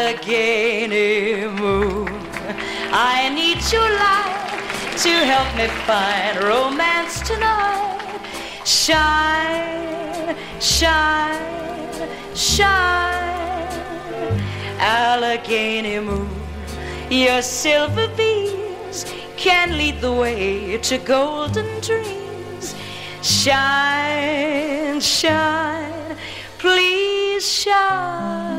Allegheny moon, I need your light to help me find romance tonight. Shine, shine, shine, Allegheny moon, your silver beams can lead the way to golden dreams. Shine, shine, please shine.